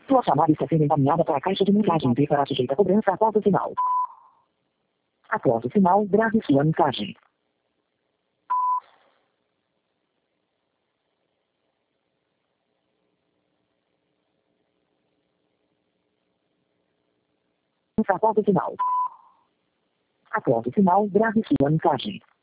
Sua chamada está sendo encaminhada para a caixa de mensagem e será sujeita a cobrança após o sinal. Após o sinal, grave sua mensagem. Após o sinal. Após o sinal, grave sua mensagem.